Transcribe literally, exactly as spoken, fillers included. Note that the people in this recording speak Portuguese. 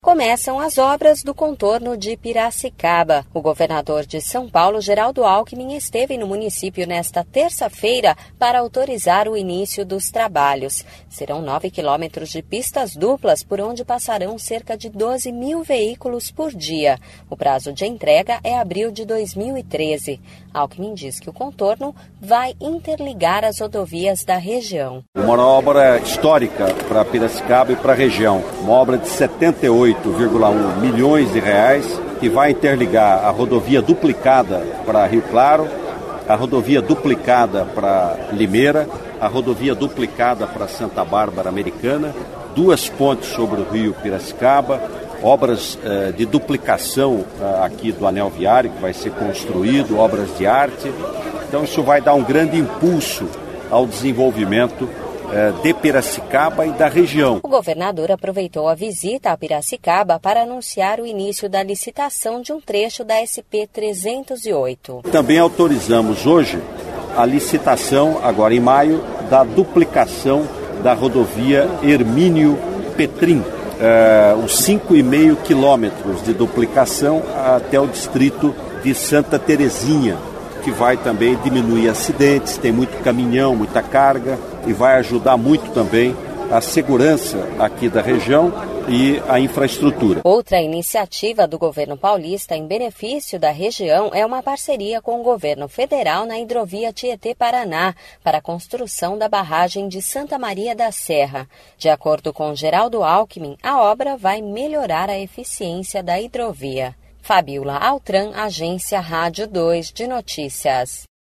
começam as obras do contorno de Piracicaba. O governador de São Paulo, Geraldo Alckmin, esteve no município nesta terça-feira para autorizar o início dos trabalhos. Serão nove quilômetros de pistas duplas por onde passarão cerca de doze mil veículos por dia. O prazo de entrega é abril de dois mil e treze. Alckmin diz que o contorno vai interligar as rodovias da região. Uma obra histórica para Piracicaba e para a região. Uma obra de setenta e oito vírgula um milhões de reais que vai interligar a rodovia duplicada para Rio Claro, a rodovia duplicada para Limeira, a rodovia duplicada para Santa Bárbara Americana, duas pontes sobre o rio Piracicaba, obras eh, de duplicação eh, aqui do anel viário que vai ser construído, obras de arte. Então isso vai dar um grande impulso ao desenvolvimento eh, de Piracicaba e da região. O governador aproveitou a visita a Piracicaba para anunciar o início da licitação de um trecho da S P trezentos e oito. Também autorizamos hoje a licitação, agora em maio, da duplicação da rodovia Hermínio Petrin. Uh, os cinco e meio quilômetros de duplicação até o distrito de Santa Terezinha, que vai também diminuir acidentes, tem muito caminhão, muita carga e vai ajudar muito também a segurança aqui da região e a infraestrutura. Outra iniciativa do governo paulista em benefício da região é uma parceria com o governo federal na hidrovia Tietê-Paraná para a construção da barragem de Santa Maria da Serra. De acordo com Geraldo Alckmin, a obra vai melhorar a eficiência da hidrovia. Fabiola Altran, Agência Rádio dois de Notícias.